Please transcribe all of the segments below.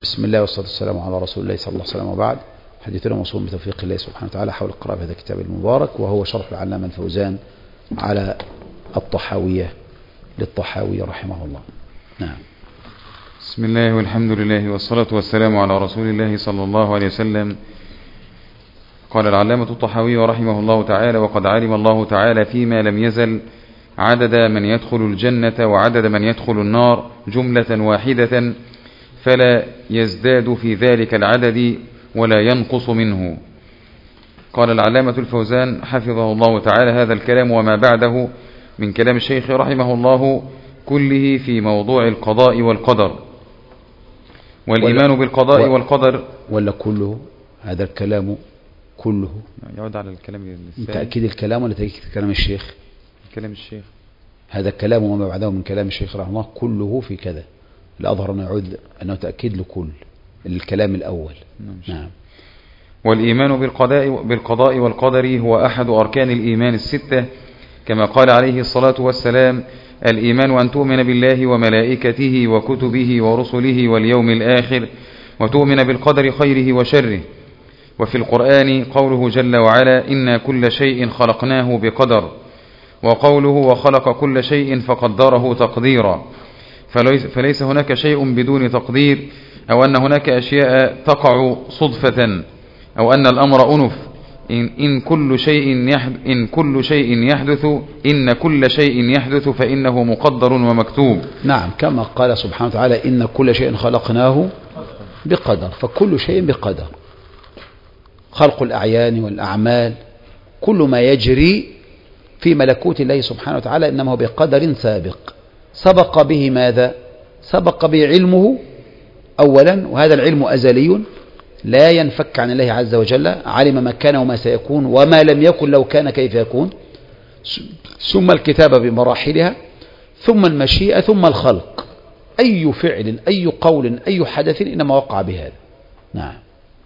بسم الله والصلاة والسلام على رسول الله صلى الله عليه وسلم، وبعد. حديثنا موصول بتوفيق الله سبحانه وتعالى حول القراءة في هذا الكتاب المبارك، وهو شرح العلامة الفوزان على الطحاوية للطحاوي رحمه الله. نعم. بسم الله والحمد لله والصلاة والسلام على رسول الله صلى الله عليه وسلم. قال العلامة الطحاوي رحمه الله تعالى: وقد علم الله تعالى فيما لم يزل عدد من يدخل الجنة وعدد من يدخل النار جملة واحدة، فلا يزداد في ذلك العدد ولا ينقص منه. قال العلامة الفوزان حفظه الله تعالى: هذا الكلام وما بعده من كلام الشيخ رحمه الله كله في موضوع القضاء والقدر، والإيمان بالقضاء والقدر. ولا كله؟ هذا الكلام كله يعود على الكلام تأكيد الكلام ولا تأكيد كلام الشيخ؟ كلام الشيخ. هذا الكلام وما بعده من كلام الشيخ رحمه الله كله في كذا. الأظهر أنه يعود أنه تأكيد لكل الكلام الأول. نعم. والإيمان بالقضاء والقدر هو أحد أركان الإيمان الستة، كما قال عليه الصلاة والسلام: الإيمان أن تؤمن بالله وملائكته وكتبه ورسله واليوم الآخر، وتؤمن بالقدر خيره وشره. وفي القرآن قوله جل وعلا: إنا كل شيء خلقناه بقدر، وقوله: وخلق كل شيء فقدره تقديرا. فليس هناك شيء بدون تقدير، أو أن هناك أشياء تقع صدفة، أو أن الأمر أنف. إن كل شيء يحدث فإنه مقدر ومكتوب. نعم، كما قال سبحانه وتعالى: إن كل شيء خلقناه بقدر، فكل شيء بقدر. خلق الأعيان والأعمال، كل ما يجري في ملكوت الله سبحانه وتعالى إنما هو بقدر سابق سبق به ماذا؟ سبق به علمه أولا، وهذا العلم أزلي لا ينفك عن الله عز وجل. علم ما كان وما سيكون وما لم يكن لو كان كيف يكون، ثم الكتابة بمراحلها، ثم المشيئة، ثم الخلق. أي فعل، أي قول، أي حدث إنما وقع بهذا. نعم.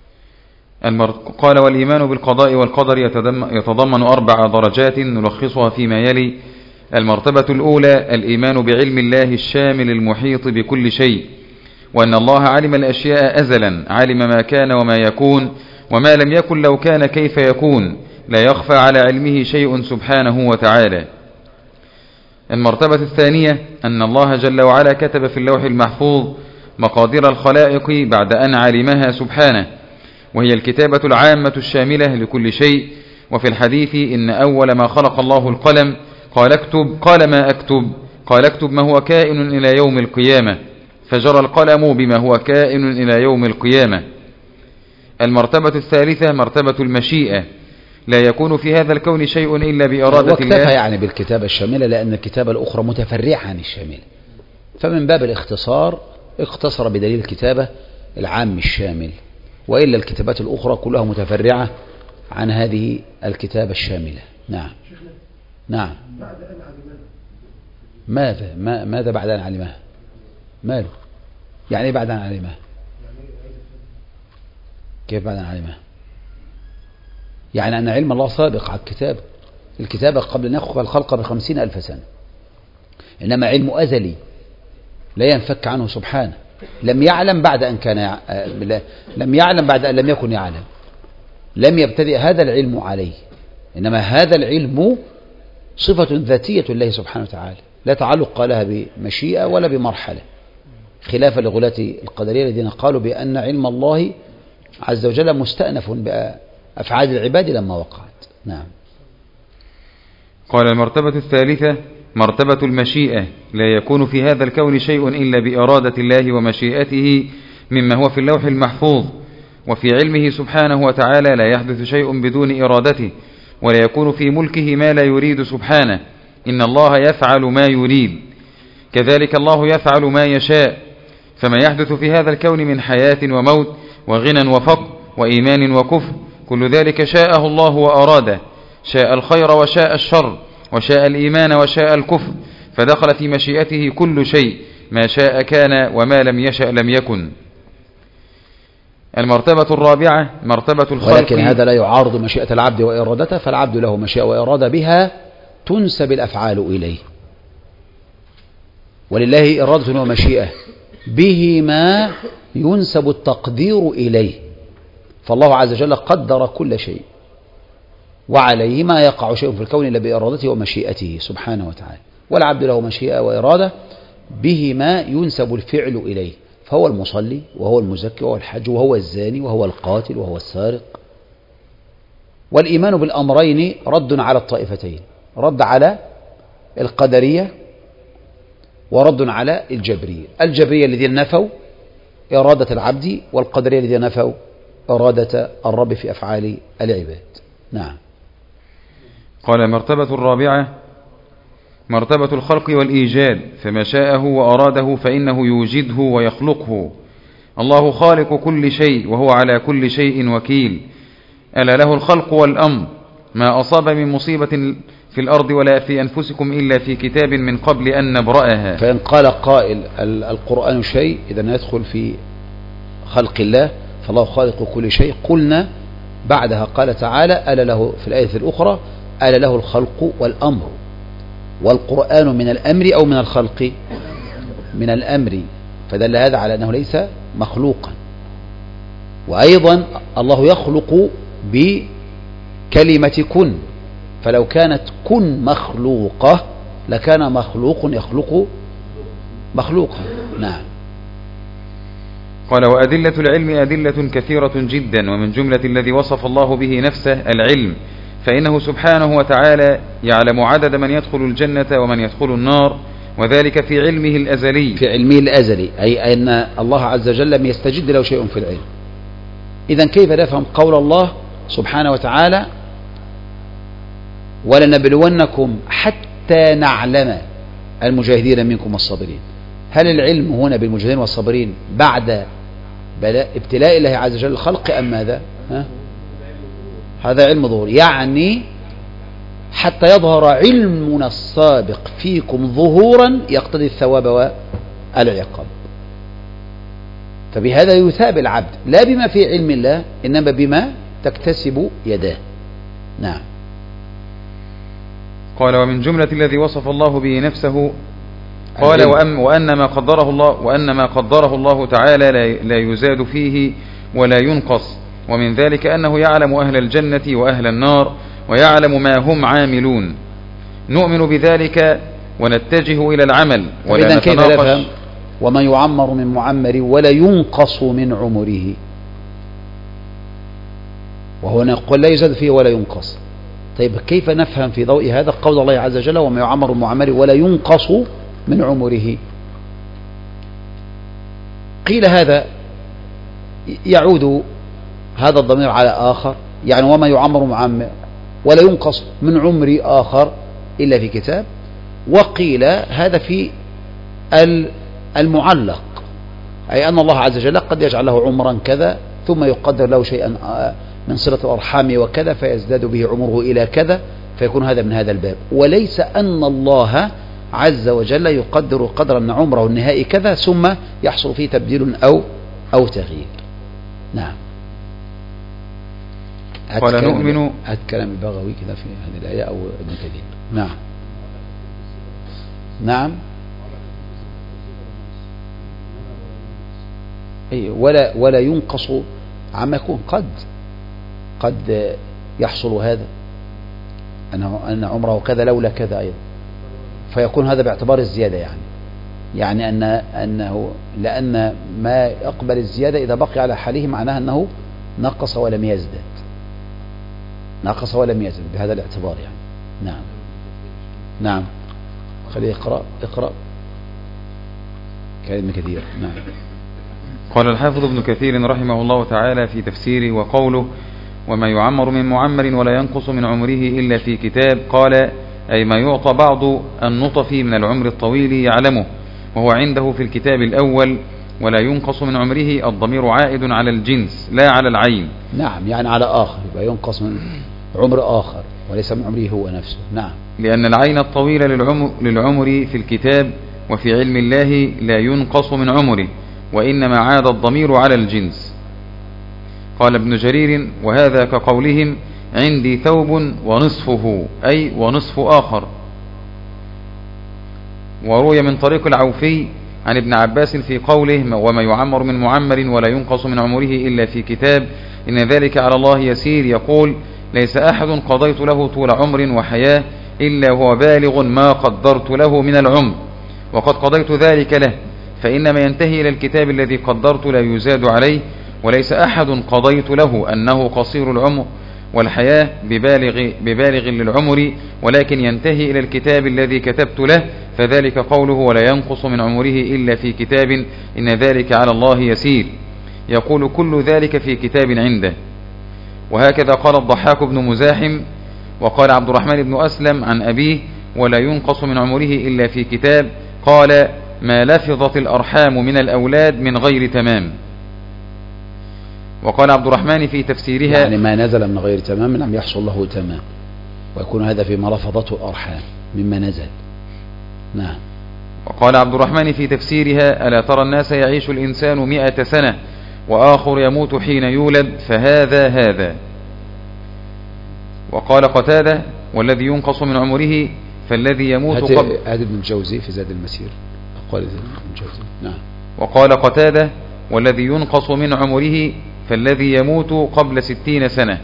قال: والإيمان بالقضاء والقدر يتضمن 4 درجات نلخصها فيما يلي. المرتبة الأولى: الإيمان بعلم الله الشامل المحيط بكل شيء، وأن الله علم الأشياء أزلا، علم ما كان وما يكون وما لم يكن لو كان كيف يكون، لا يخفى على علمه شيء سبحانه وتعالى. المرتبة الثانية: أن الله جل وعلا كتب في اللوح المحفوظ مقادير الخلائق بعد أن علمها سبحانه، وهي الكتابة العامة الشاملة لكل شيء. وفي الحديث: إن أول ما خلق الله القلم، قال اكتب، قال ما أكتب، قال اكتب ما هو كائن إلى يوم القيامة، فجرى القلم بما هو كائن إلى يوم القيامة. المرتبة الثالثة: مرتبة المشيئة، لا يكون في هذا الكون شيء إلا بإرادة الله. واكتفى يعني بالكتابة الشاملة، لأن الكتابة الأخرى متفرعة عن الشاملة، فمن باب الاختصار اختصر بدليل الكتابة العام الشامل، وإلا الكتابات الأخرى كلها متفرعة عن هذه الكتابة الشاملة. نعم. نعم. ماذا بعد أن علمها؟ ماله؟ يعني إيه بعد أن علمها؟ كيف بعد أن علمها؟ يعني أن علم الله سابق على الكتابة قبل أن يخلق الخلق ب50,000 سنة، إنما علم أزلي لا ينفك عنه سبحانه. لم يعلم بعد أن كان لم يعلم بعد أن لم يكن يعلم، لم يبتدئ هذا العلم عليه، إنما هذا العلم صفة ذاتية لله سبحانه وتعالى، لا تعلق لها بمشيئة ولا بمرحلة، خلافا لغلاة القدرية الذين قالوا بأن علم الله عز وجل مستأنف بأفعال العباد لما وقعت. نعم. قال: المرتبة الثالثة: مرتبة المشيئة، لا يكون في هذا الكون شيء إلا بإرادة الله ومشيئته مما هو في اللوح المحفوظ. وفي علمه سبحانه وتعالى لا يحدث شيء بدون إرادته، ولا يكون في ملكه ما لا يريد سبحانه. إن الله يفعل ما يريد، كذلك الله يفعل ما يشاء. فما يحدث في هذا الكون من حياة وموت وغنى وفقر وإيمان وكفر، كل ذلك شاءه الله وأراده. شاء الخير وشاء الشر، وشاء الإيمان وشاء الكفر، فدخل في مشيئته كل شيء، ما شاء كان وما لم يشأ لم يكن. المرتبة الرابعة: مرتبة الخلق. ولكن هذا لا يعارض مشيئة العبد وإرادته، فالعبد له مشيئة وإرادة، بها تنسب الأفعال إليه، ولله إرادة ومشيئة، بهما ينسب التقدير إليه، فالله عز وجل قدر كل شيء، وعليه ما يقع شيء في الكون إلا بإرادته ومشيئته سبحانه وتعالى، والعبد له مشيئة وإرادة بهما ينسب الفعل إليه، فهو المصلي وهو المزكي وهو الحج وهو الزاني وهو القاتل وهو السارق. والإيمان بالأمرين رد على الطائفتين، رد على القدرية ورد على الجبرية. الجبرية الذين نفوا إرادة العبد، والقدرية الذين نفوا إرادة الرب في أفعال العباد. نعم. قال المرتبة الرابعة مرتبة الخلق والإيجاد، فما شاءه وأراده فإنه يوجده ويخلقه. الله خالق كل شيء وهو على كل شيء وكيل، ألا له الخلق والأمر، ما أصاب من مصيبة في الأرض ولا في أنفسكم إلا في كتاب من قبل أن نبرأها. فإن قال قائل القرآن شيء إذا يدخل في خلق الله، فالله خالق كل شيء، قلنا بعدها قال تعالى ألا له في الآية الأخرى ألا له الخلق والأمر، والقرآن من الأمر أو من الخلق؟ من الأمر، فدل هذا على أنه ليس مخلوقا. وأيضا الله يخلق بكلمة كن، فلو كانت كن مخلوقة لكان مخلوق يخلق مخلوقا. نعم. قال وأدلة العلم أدلة كثيرة جدا، ومن جملة الذي وصف الله به نفسه العلم، فإنه سبحانه وتعالى يعلم عدد من يدخل الجنة ومن يدخل النار، وذلك في علمه الأزلي. في علمه الأزلي، أي أن الله عز وجل لم يستجد له شيء في العلم. إذن كيف نفهم قول الله سبحانه وتعالى ولنبلونكم حتى نعلم المجاهدين منكم والصابرين؟ هل العلم هنا بالمجاهدين والصابرين بعد ابتلاء الله عز وجل الخلق أم ماذا؟ هذا علم ظهور، يعني حتى يظهر علمنا السابق فيكم ظهورا يقتضي الثواب والعقاب. فبهذا يثاب العبد لا بما في علم الله إنما بما تكتسب يداه. نعم. قال ومن جملة الذي وصف الله به نفسه قال وأن ما قدره الله تعالى لا يزاد فيه ولا ينقص، ومن ذلك أنه يعلم أهل الجنة وأهل النار ويعلم ما هم عاملون، نؤمن بذلك ونتجه إلى العمل ولا نتناقش. وما يعمر من معمر ولا ينقص من عمره، وهو نقول لا يزاد فيه ولا ينقص. طيب كيف نفهم في ضوء هذا قول الله عز وجل وما يعمر من معمر ولا ينقص من عمره؟ قيل هذا يعود هذا الضمير على آخر، يعني وما يعمر معمر ولا ينقص من عمر آخر إلا في كتاب. وقيل هذا في المعلق، أي أن الله عز وجل قد يجعل له عمرا كذا ثم يقدر له شيئا من صلة الأرحام وكذا فيزداد به عمره إلى كذا، فيكون هذا من هذا الباب، وليس أن الله عز وجل يقدر قدرا من عمره النهائي كذا ثم يحصل فيه تبديل أو تغيير. نعم. قال نؤمن كلام البغوي كذا في هذه الآية أو ابن كثير. نعم. نعم. أي ولا ينقص عما يكون، قد يحصل هذا أن عمره كذا لولا كذا أيضا، فيكون هذا باعتبار الزيادة، يعني أنه لأن ما يقبل الزيادة إذا بقي على حاله معناها أنه نقص ولم يزداد، بهذا الاعتبار يعني. نعم. نعم. خليه اقرأ كلام كثير. نعم. قال الحافظ ابن كثير رحمه الله تعالى في تفسيره وقوله وما يعمر من معمر ولا ينقص من عمره إلا في كتاب، قال أي ما يعطى بعض النطف من العمر الطويل يعلمه وهو عنده في الكتاب الأول، ولا ينقص من عمره الضمير عائد على الجنس لا على العين. نعم، يعني على آخر، يبقى ينقص من عمر آخر وليس من عمره هو نفسه. نعم. لأن العين الطويلة للعمر في الكتاب وفي علم الله لا ينقص من عمره، وإنما عاد الضمير على الجنس. قال ابن جرير وهذا كقولهم عندي ثوب ونصفه، أي ونصف آخر. وروي من طريق العوفي عن ابن عباس في قوله وما يعمر من معمر ولا ينقص من عمره إلا في كتاب إن ذلك على الله يسير، يقول ليس أحد قضيت له طول عمر وحياة إلا هو بالغ ما قدرت له من العمر وقد قضيت ذلك له، فإنما ينتهي إلى الكتاب الذي قدرت لا يزاد عليه، وليس أحد قضيت له أنه قصير العمر والحياة ببالغ للعمر، ولكن ينتهي إلى الكتاب الذي كتبت له، فذلك قوله ولا ينقص من عمره إلا في كتاب إن ذلك على الله يسير، يقول كل ذلك في كتاب عنده. وهكذا قال الضحاك بن مزاحم وقال عبد الرحمن بن أسلم عن أبيه ولا ينقص من عمره إلا في كتاب، قال ما لفظت الأرحام من الأولاد من غير تمام. وقال عبد الرحمن في تفسيرها يعني ما نزل من غير تمام لم يحصل له تمام، ويكون هذا فيما لفظته الأرحام مما نزل. نعم. وقال عبد الرحمن في تفسيرها ألا ترى الناس يعيش الإنسان 100 سنة وآخر يموت حين يولد فهذا هذا. وقال قتادة والذي ينقص من عمره فالذي يموت قبل هذا ابن الجوزي في زاد المسير قال ابن الجوزي. نعم. وقال قتادة والذي ينقص من عمره فالذي يموت قبل 60 سنة.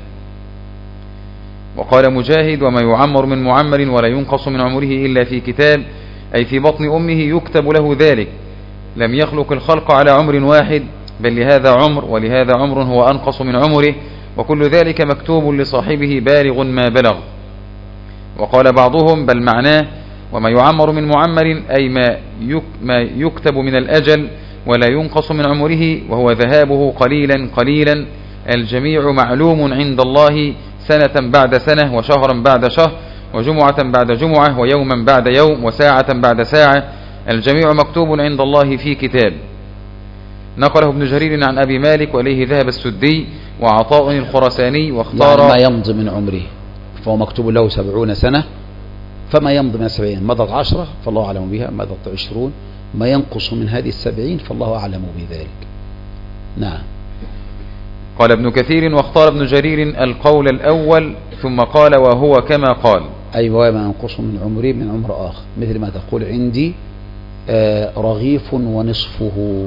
وقال مجاهد وما يعمر من معمر ولا ينقص من عمره إلا في كتاب أي في بطن أمه يكتب له ذلك، لم يخلق الخلق على عمر واحد بل لهذا عمر ولهذا عمر هو أنقص من عمره، وكل ذلك مكتوب لصاحبه بالغ ما بلغ. وقال بعضهم بل معناه وما يعمر من معمر أي ما يكتب من الأجل ولا ينقص من عمره وهو ذهابه قليلا قليلا، الجميع معلوم عند الله سنة بعد سنة وشهرا بعد شهر وجمعة بعد جمعة ويوما بعد يوم وساعة بعد ساعة، الجميع مكتوب عند الله في كتاب. نقله ابن جرير عن أبي مالك وإليه ذهب السدي وعطاء الخرساني واختار يعني ما يمضي من عمره فهو مكتوب له 70 سنة، فما يمضي من 70 مضت 10 فالله أعلم بها، مضت 20 ما ينقص من هذه 70 فالله أعلم بذلك. نعم. قال ابن كثير واختار ابن جرير القول الأول ثم قال وهو كما قال أيوة ما ينقص من عمري من عمر آخر، مثل ما تقول عندي رغيف ونصفه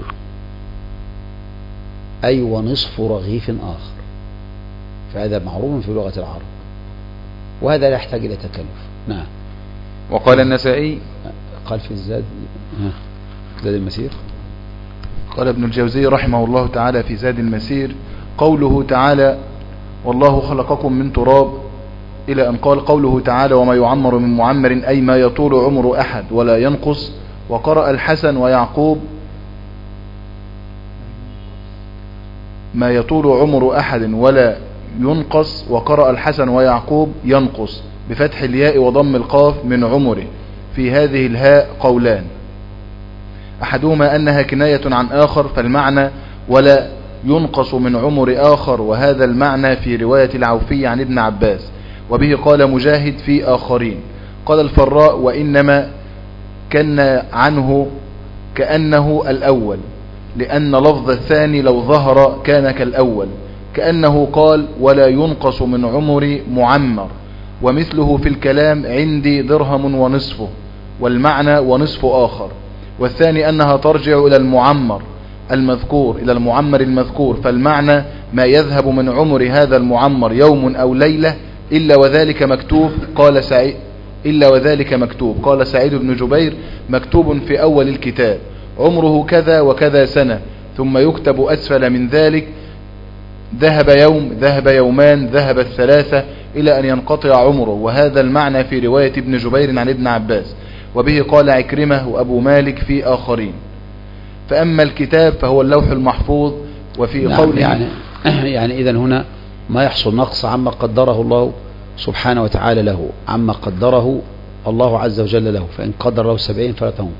أي ونصف رغيف آخر، فهذا معروف في لغة العرب وهذا لا يحتاج إلى تكلف. نعم. وقال النسائي قال في الزاد زاد المسير قال ابن الجوزي رحمه الله تعالى في زاد المسير قوله تعالى والله خلقكم من تراب إلى أن قال قوله تعالى وما يعمر من معمر أي ما يطول عمر أحد ولا ينقص. وقرأ الحسن ويعقوب ما يطول عمر أحد ولا ينقص، وقرأ الحسن ويعقوب ينقص بفتح الياء وضم القاف من عمره. في هذه الهاء قولان، أحدهما أنها كناية عن آخر فالمعنى ولا ينقص من عمر آخر، وهذا المعنى في رواية العوفي عن ابن عباس، وبه قال مجاهد في آخرين. قال الفراء وإنما كان عنه كأنه الأول، لأن لفظ الثاني لو ظهر كان كالأول، كأنه قال ولا ينقص من عمر معمر. ومثله في الكلام عندي درهم ونصفه، والمعنى ونصف آخر. والثاني أنها ترجع إلى المعمر المذكور إلى المعمر المذكور، فالمعنى ما يذهب من عمر هذا المعمر يوم أو ليلة إلا وذلك مكتوب. قال سعيد بن جبير مكتوب في أول الكتاب عمره كذا وكذا سنة، ثم يكتب أسفل من ذلك ذهب يوم ذهب يومان ذهب 3 إلى أن ينقطع عمره. وهذا المعنى في رواية ابن جبير عن ابن عباس، وبه قال عكرمة وأبو مالك في آخرين. فأما الكتاب فهو اللوح المحفوظ. وفي نعم قوله يعني إذن هنا ما يحصل نقص عما قدره الله سبحانه وتعالى له، عما قدره الله عز وجل له، فإن قدر له 70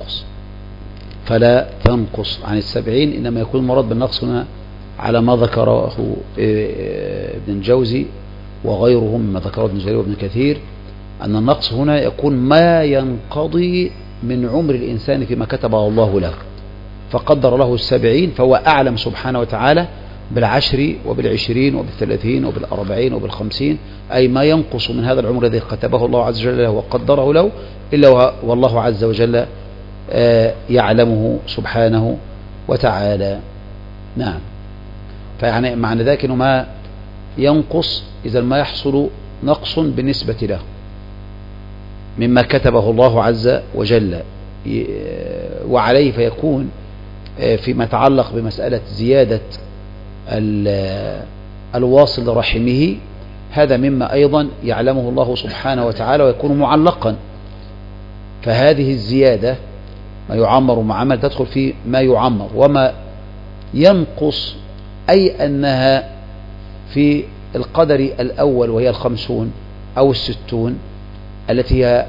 فلا تنقص عن 70، إنما يكون المراد بالنقص هنا على ما ذكره ابن الجوزي وغيرهم مما ذكره ابن جرير وابن كثير، أن النقص هنا يكون ما ينقضي من عمر الإنسان فيما كتبه الله له، فقدر له 70 فهو أعلم سبحانه وتعالى بال10 وبال20 وبال30 وبال40 وبال50، أي ما ينقص من هذا العمر الذي كتبه الله عز وجل له وقدره له إلا والله عز وجل يعلمه سبحانه وتعالى. نعم. فيعني معنى ذلك أنه ما ينقص إذا ما يحصل نقص بالنسبة له مما كتبه الله عز وجل، وعليه فيكون فيما يتعلق بمسألة زيادة الواصل لرحمه هذا مما أيضا يعلمه الله سبحانه وتعالى ويكون معلقا. فهذه الزيادة ما يعمر مع عمل تدخل في ما يعمر، وما ينقص أي أنها في القدر الأول وهي 50 أو 60 التي هي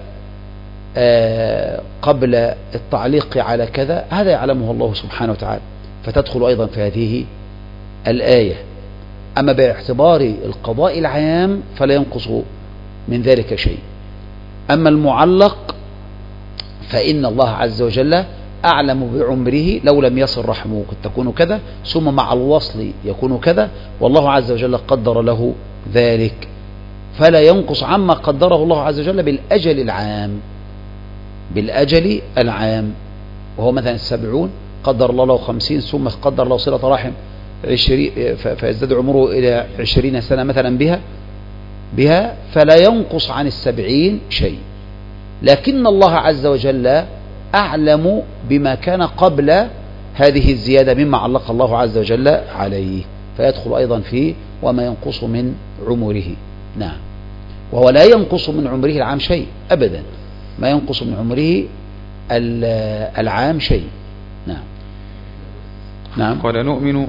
قبل التعليق على كذا، هذا يعلمه الله سبحانه وتعالى، فتدخل أيضا في هذه الآية. أما باعتبار القضاء العام فلا ينقص من ذلك شيء. أما المعلق فإن الله عز وجل أعلم بعمره، لو لم يصل رحمه قد تكون كذا، ثم مع الوصل يكون كذا، والله عز وجل قدر له ذلك، فلا ينقص عما قدره الله عز وجل بالأجل العام. بالأجل العام، وهو مثلا 70 قدر الله له 50، ثم قدر له صلة رحم 20 فيزداد عمره إلى 20 سنة مثلا بها فلا ينقص عن 70 شيء. لكن الله عز وجل أعلم بما كان قبل هذه الزيادة مما علق الله عز وجل عليه، فيدخل أيضا فيه وما ينقص من عمره. نعم. وهو لا ينقص من عمره العام شيء أبدا، ما ينقص من عمره العام شيء. نعم. نعم. قال نؤمن.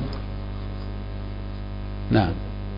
نعم.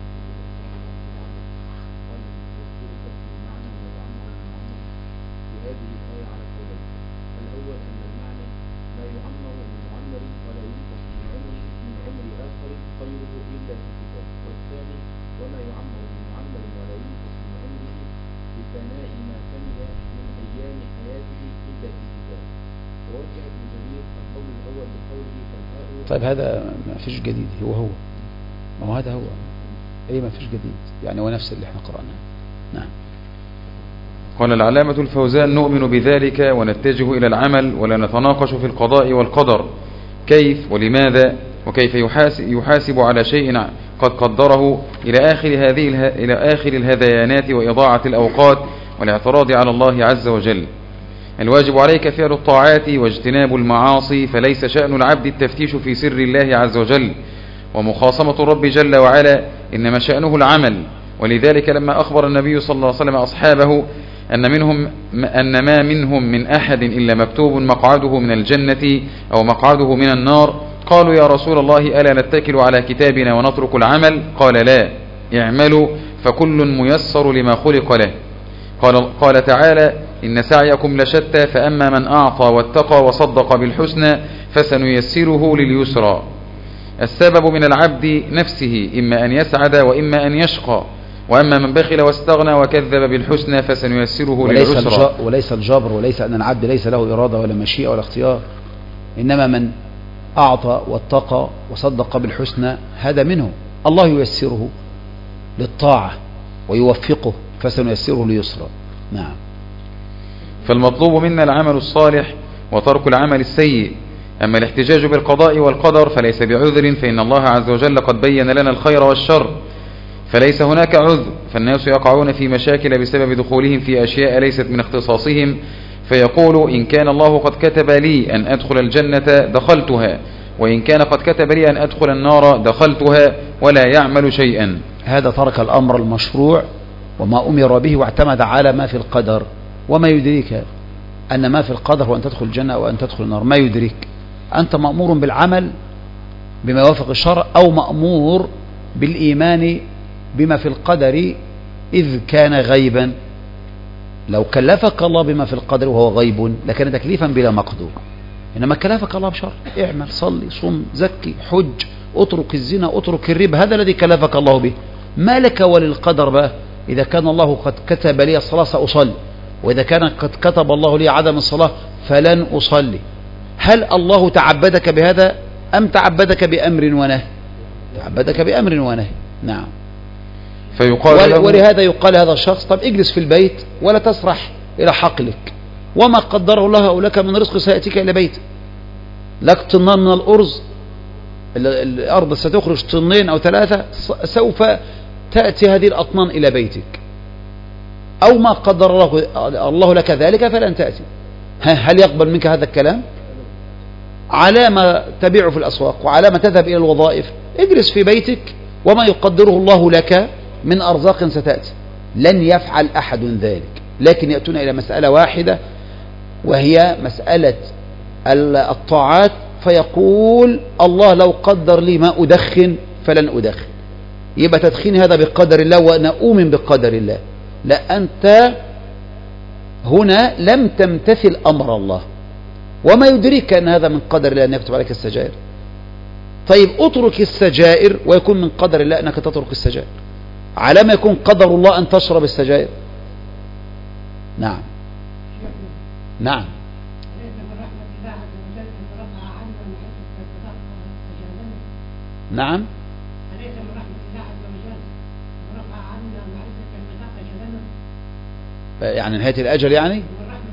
طيب هذا ما فيش جديد، هو ما هو هذا هو ايه، ما فيش جديد يعني، هو نفس اللي احنا قرأناه. نعم. قال العلامة الفوزان نؤمن بذلك ونتجه إلى العمل ولا نتناقش في القضاء والقدر، كيف ولماذا وكيف يحاسب على شيء قد قدره إلى آخر الهذيانات وإضاعة الأوقات والاعتراض على الله عز وجل. الواجب عليك فعل الطاعات واجتناب المعاصي، فليس شأن العبد التفتيش في سر الله عز وجل ومخاصمة الرب جل وعلا، إنما شأنه العمل. ولذلك لما أخبر النبي صلى الله عليه وسلم أصحابه أن ما منهم من أحد إلا مكتوب مقعده من الجنة أو مقعده من النار، قالوا يا رسول الله ألا نتكل على كتابنا ونترك العمل؟ قال لا، اعملوا فكل ميسر لما خلق له. قال تعالى إن سعيكم لشتى، فأما من أعطى واتقى وصدق بالحسنى فسنيسره لليسرى. السبب من العبد نفسه، إما أن يسعد وإما أن يشقى، وأما من بخل واستغنى وكذب بالحسنى فسنيسره لليسرى. وليس الجبر، وليس أن العبد ليس له إرادة ولا مشيئة ولا اختيار، إنما من أعطى واتقى وصدق بالحسنى هذا منه، الله ييسره للطاعة ويوفقه فسنيسره لليسرى. نعم. فالمطلوب منا العمل الصالح وترك العمل السيء. أما الاحتجاج بالقضاء والقدر فليس بعذر، فإن الله عز وجل قد بين لنا الخير والشر، فليس هناك عذر. فالناس يقعون في مشاكل بسبب دخولهم في أشياء ليست من اختصاصهم، فيقول إن كان الله قد كتب لي أن أدخل الجنة دخلتها، وإن كان قد كتب لي أن أدخل النار دخلتها، ولا يعمل شيئا. هذا ترك الأمر المشروع وما أمر به واعتمد على ما في القدر. وما يدريك أن ما في القدر هو أن تدخل الجنة أو أن تدخل النار؟ ما يدريك. أنت مأمور بالعمل بما يوافق الشرع، أو مأمور بالإيمان بما في القدر إذ كان غيبا. لو كلفك الله بما في القدر وهو غيب لكان تكليفا بلا مقدور، إنما كلفك الله بشرع: اعمل، صلي، صم، زكي، حج، اترك الزنا، اترك الربا، هذا الذي كلفك الله به. ما لك وللقدر بقى؟ إذا كان الله قد كتب لي الصلاة سأصلي، وإذا كان قد كتب الله لي عدم الصلاة فلن أصلي. هل الله تعبدك بهذا أم تعبدك بأمر ونهي؟ تعبدك بأمر ونهي. نعم. ولهذا يقال هذا الشخص: طب اجلس في البيت ولا تسرح إلى حقلك، وما قدره الله لك من رزق سيأتيك إلى بيتك. لك طنان من الأرز، الأرض ستخرج طنين أو 3، سوف تأتي هذه الأطنان إلى بيتك، أو ما قدر الله لك ذلك فلن تأتي. هل يقبل منك هذا الكلام؟ على ما تبيع في الأسواق وعلى ما تذهب إلى الوظائف، اجلس في بيتك وما يقدره الله لك من أرزاق ستأتي. لن يفعل أحد ذلك، لكن يأتون إلى مسألة واحدة وهي مسألة الطاعات، فيقول الله لو قدر لي ما أدخن فلن أدخن. يبقى تدخين هذا بقدر الله وأنا أؤمن بقدر الله. لا، أنت هنا لم تمتثل أمر الله، وما يدريك أن هذا من قدر الله أن يكتب عليك السجائر. طيب اترك السجائر ويكون من قدر الله أنك تترك السجائر، على ما يكون قدر الله أن تشرب السجائر. نعم نعم. نعم. يعني نهاية الأجل يعني؟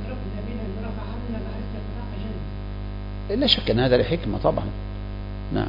لا شك أن هذا لحكمة طبعا. نعم.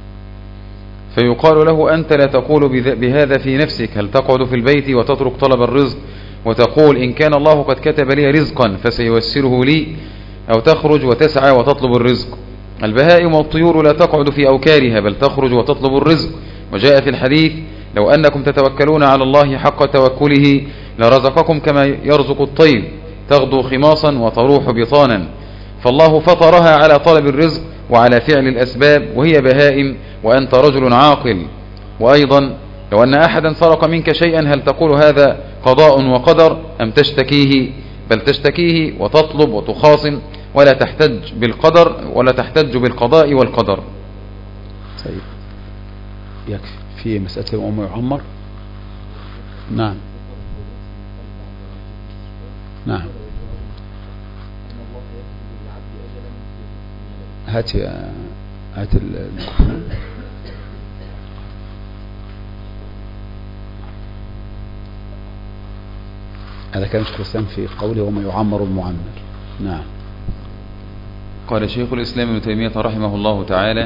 فيقال له أنت لا تقول بهذا في نفسك، هل تقعد في البيت وتترك طلب الرزق وتقول إن كان الله قد كتب لي رزقا فسيوسره لي، أو تخرج وتسعى وتطلب الرزق. البهائم والطيور لا تقعد في أوكارها بل تخرج وتطلب الرزق. وجاء في الحديث لو أنكم تتوكلون على الله حق توكله لرزقكم كما يرزق الطير، تغدو خماصا وتروح بطانا. فالله فطرها على طلب الرزق وعلى فعل الأسباب، وهي بهائم وأنت رجل عاقل. وأيضا لو أن أحدا سرق منك شيئا هل تقول هذا قضاء وقدر أم تشتكيه؟ بل تشتكيه وتطلب وتخاصم، ولا تحتج بالقضاء والقدر. طيب يكفي في مسألة أم يعمر. نعم نعم. هات هذا كان شيخ الإسلام في قوله وما يعمر المعمر. نعم. قال شيخ الإسلام ابن تيمية رحمه الله تعالى،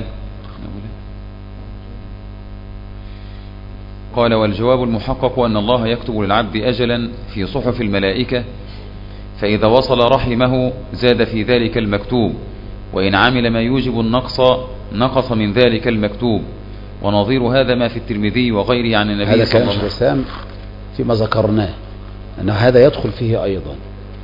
قال والجواب المحقق أن الله يكتب للعبد أجلا في صحف الملائكة، فإذا وصل رحمه زاد في ذلك المكتوب، وإن عمل ما يوجب النقص نقص من ذلك المكتوب. ونظير هذا ما في الترمذي وغيره عن النبي هذا صلى الله عليه عليه وسلم فيما ذكرناه أن هذا يدخل فيه أيضا،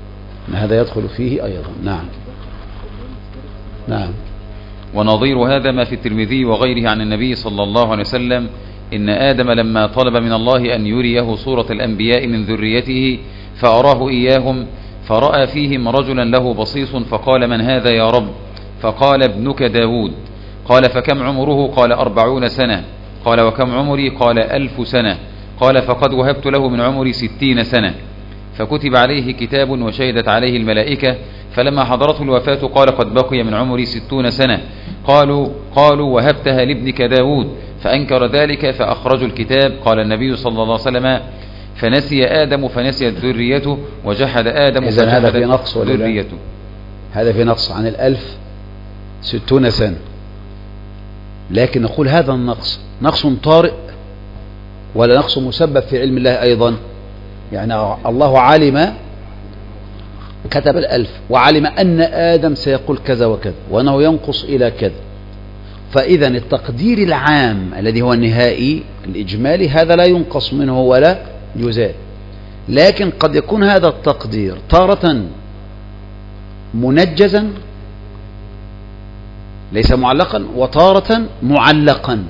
نعم نعم. ونظير هذا ما في الترمذي وغيره عن النبي صلى الله عليه وسلم إن آدم لما طلب من الله أن يريه صورة الأنبياء من ذريته فأراه إياهم، فرأى فيهم رجلا له بصيص، فقال من هذا يا رب؟ فقال ابنك داود. قال فكم عمره؟ قال 40 سنة. قال وكم عمري؟ قال 1000 سنة. قال فقد وهبت له من عمري 60 سنة. فكتب عليه كتاب وشهدت عليه الملائكة، فلما حضرته الوفاة قال قد بقي من عمري 60 سنة. قالوا وهبتها لابنك داود، فأنكر ذلك فأخرجوا الكتاب. قال النبي صلى الله عليه وسلم فنسي آدم فنسيت ذريته، وجحد آدم فجحدت ذريته. هذا في نقص عن 1000 60 سنة، لكن نقول هذا النقص نقص طارئ ولا نقص مسبب في علم الله أيضا؟ يعني الله علم كتب 1000 وعلم أن آدم سيقول كذا وكذا وأنه ينقص إلى كذا، فإذا التقدير العام الذي هو النهائي الإجمالي هذا لا ينقص منه ولا يزال. لكن قد يكون هذا التقدير تارة منجزا ليس معلقا، وتارة معلقا،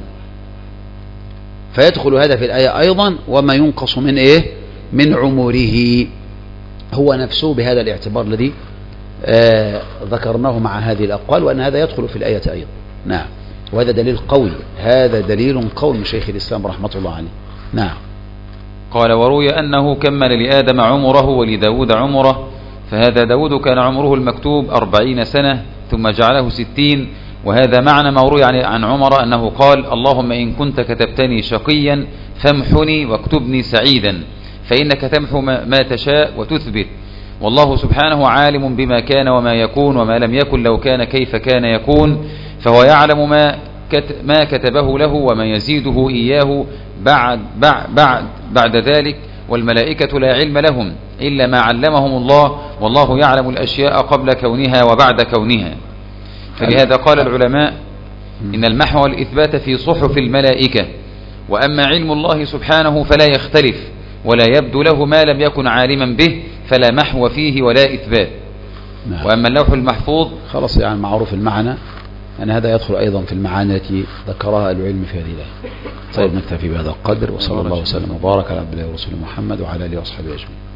فيدخل هذا في الآية أيضا وما ينقص من إيه؟ من عمره هو نفسه، بهذا الاعتبار الذي ذكرناه مع هذه الأقوال، وأن هذا يدخل في الآية أيضا. نعم. وهذا دليل قوي، هذا دليل قوي من شيخ الإسلام رحمة الله عليه. نعم. قال وروي أنه كمل لآدم عمره ولداود عمره، فهذا داود كان عمره المكتوب 40 سنة ثم جعله 60. وهذا معنى ما روي عن عمر أنه قال اللهم إن كنت كتبتني شقيا فامحني واكتبني سعيدا، فإنك تمحو ما تشاء وتثبت. والله سبحانه عالم بما كان وما يكون وما لم يكن لو كان كيف كان يكون، فهو يعلم ما كتبه له وما يزيده إياه بعد ذلك. والملائكة لا علم لهم إلا ما علمهم الله، والله يعلم الأشياء قبل كونها وبعد كونها. فلهذا قال العلماء إن المحو والإثبات في صحف الملائكة، وأما علم الله سبحانه فلا يختلف ولا يبدو له ما لم يكن عالما به، فلا محو فيه ولا إثبات. نعم. وأما اللوح المحفوظ خلاص يعني معروف المعنى، أن هذا يدخل أيضا في المعاني التي ذكرها العلم في هذه الآية. طيب نكتفي بهذا القدر، وصلى الله وسلم وبارك على عبد الله ورسوله محمد وعلى آله وصحبه أجمعين.